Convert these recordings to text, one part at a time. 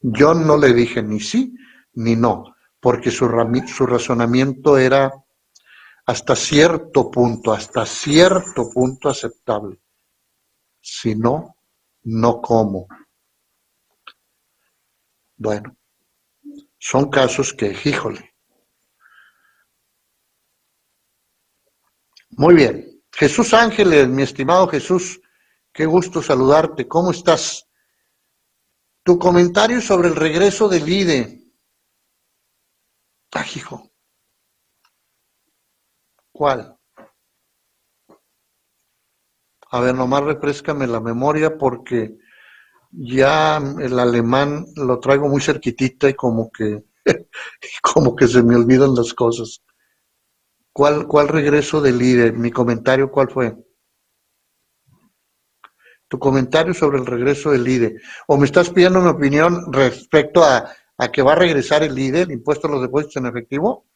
Yo no le dije ni sí ni no, porque su razonamiento era hasta cierto punto aceptable. Si no, no como. Bueno, son casos que, híjole. Muy bien. Jesús Ángeles, mi estimado Jesús, qué gusto saludarte. ¿Cómo estás? Tu comentario sobre el regreso del IDE. Ah, hijo. ¿Cuál? A ver, nomás refréscame la memoria porque ya el alemán lo traigo muy cerquitita y como que, como que se me olvidan las cosas. ¿Cuál regreso del líder? Mi comentario, ¿cuál fue? Tu comentario sobre el regreso del líder. ¿O me estás pidiendo mi opinión respecto a que va a regresar el líder, el impuesto a los depósitos en efectivo?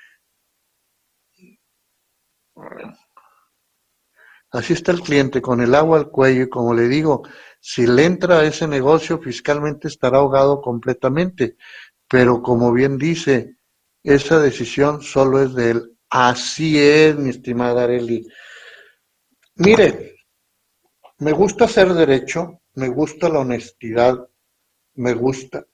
Así está el cliente, con el agua al cuello, y como le digo, si le entra a ese negocio, fiscalmente estará ahogado completamente. Pero como bien dice, esa decisión solo es de él. Así es, mi estimada Areli. Mire, me gusta hacer derecho, me gusta la honestidad, me gusta.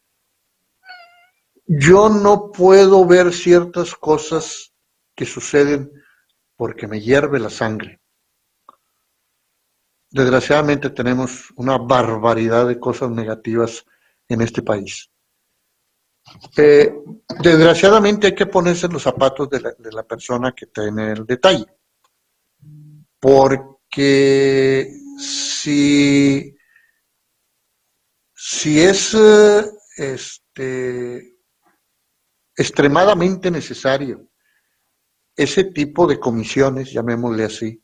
Yo no puedo ver ciertas cosas que suceden porque me hierve la sangre. Desgraciadamente tenemos una barbaridad de cosas negativas en este país. Eh, Desgraciadamente hay que ponerse en los zapatos de la persona que tiene el detalle, porque si es extremadamente necesario ese tipo de comisiones, llamémosle así,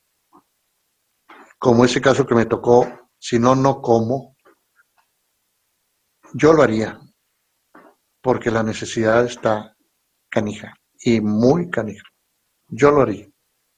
como ese caso que me tocó, si no, no como, yo lo haría, porque la necesidad está canija, y muy canija. Yo lo haría.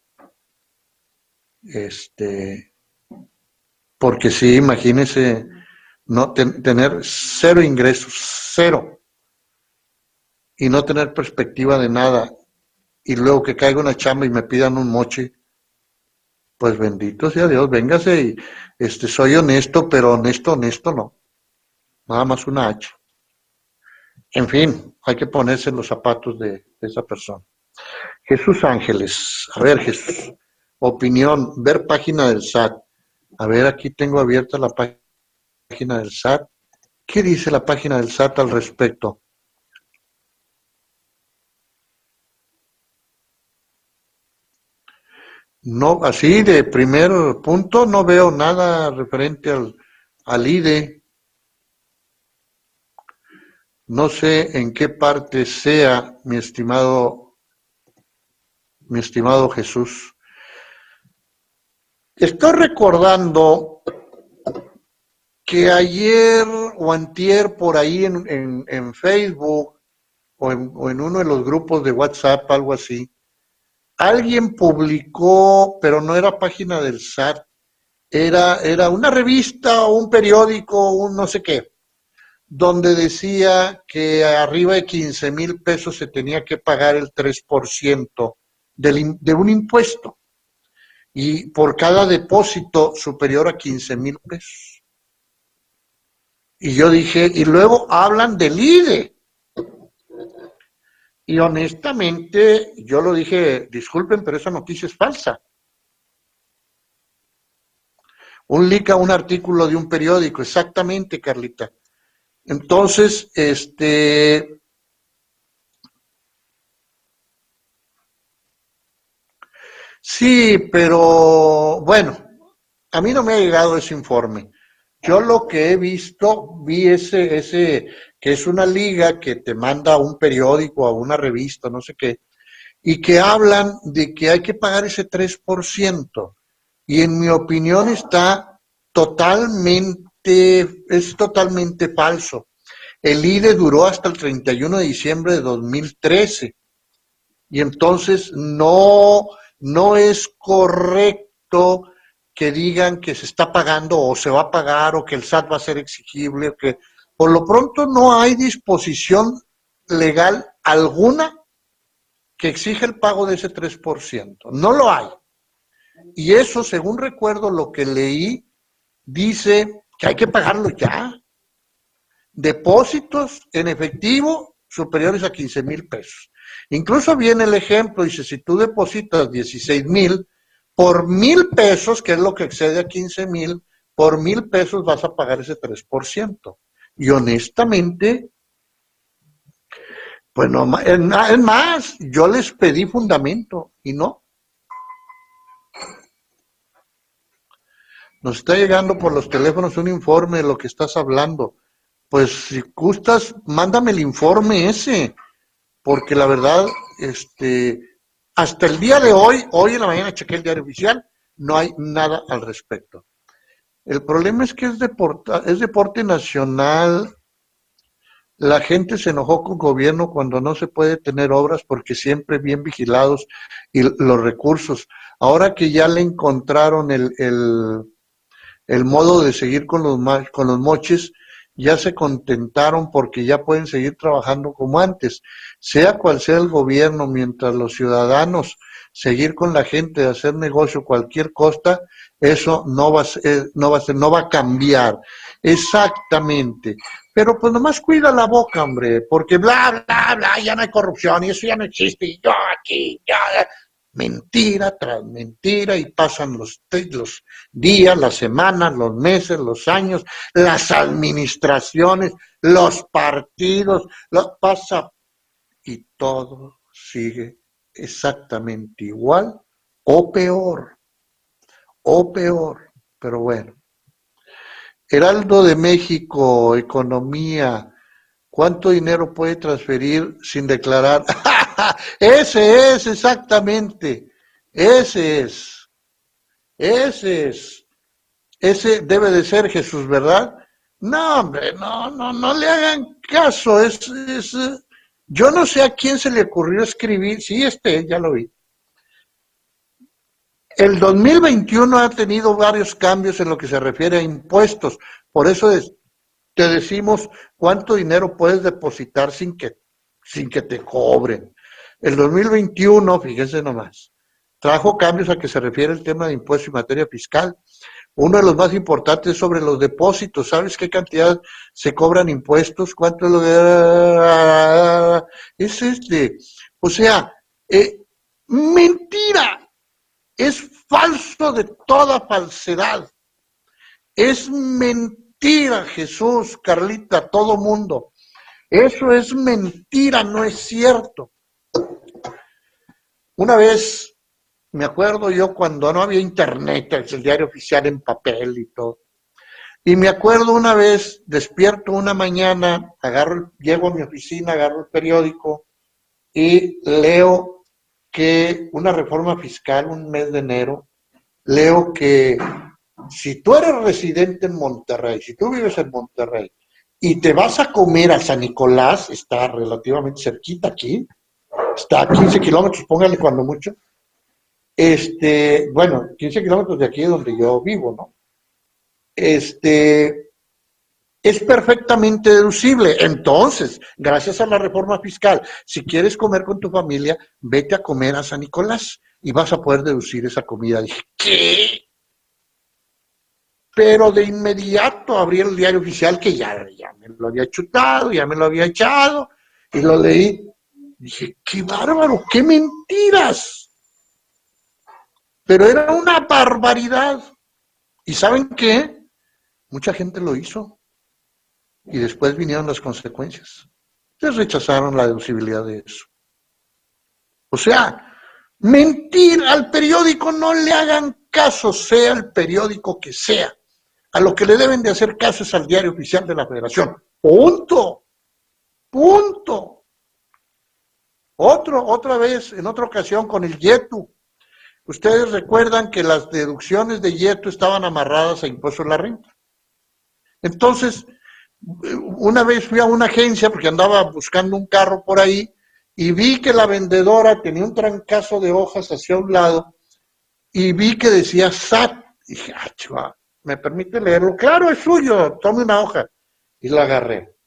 Porque sí, imagínese no tener cero ingresos, cero, y no tener perspectiva de nada, y luego que caiga una chamba y me pidan un moche, pues bendito sea Dios, véngase y soy honesto, pero honesto no, nada más una H. En fin, hay que ponerse en los zapatos de esa persona. Jesús Ángeles, a ver Jesús, opinión, ver página del SAT. A ver, aquí tengo abierta la página del SAT. ¿Qué dice la página del SAT al respecto? No, así de primer punto no veo nada referente al IDE. No sé en qué parte sea, mi estimado Jesús. Estoy recordando que ayer o antier por ahí en Facebook o en uno de los grupos de WhatsApp, algo así, alguien publicó, pero no era página del SAT, era una revista o un periódico, un no sé qué, donde decía que arriba de 15,000 pesos se tenía que pagar el 3% de un impuesto y por cada depósito superior a 15,000 pesos. Y yo dije, y luego hablan del IDE. Y honestamente, yo lo dije, disculpen, pero esa noticia es falsa. Un link a un artículo de un periódico, exactamente, Carlita. Entonces, sí, pero bueno, a mí no me ha llegado ese informe. Yo lo que he visto, vi que es una liga que te manda a un periódico, a una revista, no sé qué, y que hablan de que hay que pagar ese 3%. Y en mi opinión es totalmente falso. El IDE duró hasta el 31 de diciembre de 2013 y entonces no es correcto que digan que se está pagando o se va a pagar o que el SAT va a ser exigible, Por lo pronto no hay disposición legal alguna que exija el pago de ese 3%. No lo hay. Y eso, según recuerdo lo que leí, dice que hay que pagarlo ya. Depósitos en efectivo superiores a 15,000 pesos. Incluso viene el ejemplo, dice, si tú depositas 16,000, por 1,000 pesos, que es lo que excede a 15,000, por 1,000 pesos vas a pagar ese 3%. Y honestamente, pues no, es más, yo les pedí fundamento y no. Nos está llegando por los teléfonos un informe de lo que estás hablando. Pues si gustas, mándame el informe ese, porque la verdad, hasta el día de hoy en la mañana chequé el diario oficial, no hay nada al respecto. El problema es que es deporte nacional. La gente se enojó con el gobierno cuando no se puede tener obras porque siempre bien vigilados y los recursos. Ahora que ya le encontraron el modo de seguir con los moches, ya se contentaron porque ya pueden seguir trabajando como antes. Sea cual sea el gobierno, mientras los ciudadanos seguir con la gente, de hacer negocio a cualquier costa, eso no va a cambiar. Exactamente. Pero pues nomás cuida la boca, hombre, porque bla, bla, bla, ya no hay corrupción y eso ya no existe, y yo aquí, ya, mentira tras mentira, y pasan los días, las semanas, los meses, los años, las administraciones, los partidos, pasa, y todo sigue exactamente igual o peor, pero bueno. Heraldo de México, economía, ¿cuánto dinero puede transferir sin declarar? Ese es, exactamente, ese es, ese debe de ser Jesús, ¿verdad? No, hombre, no le hagan caso, yo no sé a quién se le ocurrió escribir, sí, ya lo vi. El 2021 ha tenido varios cambios en lo que se refiere a impuestos, por eso te decimos cuánto dinero puedes depositar sin que te cobren. El 2021, fíjense nomás, trajo cambios a que se refiere el tema de impuestos y materia fiscal. Uno de los más importantes es sobre los depósitos. ¿Sabes qué cantidad se cobran impuestos? ¿Cuánto es lo que...? Es o sea, mentira. Es falso de toda falsedad. Es mentira, Jesús, Carlita, todo mundo. Eso es mentira, no es cierto. Una vez, me acuerdo yo cuando no había internet, el diario oficial en papel y todo. Y me acuerdo una vez, despierto una mañana, llego a mi oficina, agarro el periódico y leo que una reforma fiscal, un mes de enero, leo que si tú eres residente en Monterrey, si tú vives en Monterrey y te vas a comer a San Nicolás, está relativamente cerquita aquí, está a 15 kilómetros, póngale cuando mucho, bueno, 15 kilómetros de aquí es donde yo vivo, ¿no? Es perfectamente deducible. Entonces, gracias a la reforma fiscal, si quieres comer con tu familia, vete a comer a San Nicolás y vas a poder deducir esa comida. Dije, ¿qué? Pero de inmediato abrí el diario oficial que ya me lo había chutado, ya me lo había echado, y lo leí. Dije, qué bárbaro, qué mentiras. Pero era una barbaridad. ¿Y saben qué? Mucha gente lo hizo. Y después vinieron las consecuencias. Les rechazaron la deducibilidad de eso. O sea, mentir al periódico, no le hagan caso, sea el periódico que sea. A lo que le deben de hacer caso es al diario oficial de la Federación. Punto. Punto. Otra vez, en otra ocasión con el YETU. Ustedes recuerdan que las deducciones de YETU estaban amarradas a impuestos a la renta. Entonces, una vez fui a una agencia porque andaba buscando un carro por ahí y vi que la vendedora tenía un trancazo de hojas hacia un lado y vi que decía SAT. Y dije, chihuahua, ¿me permite leerlo? Claro, es suyo, tome una hoja. y la agarré.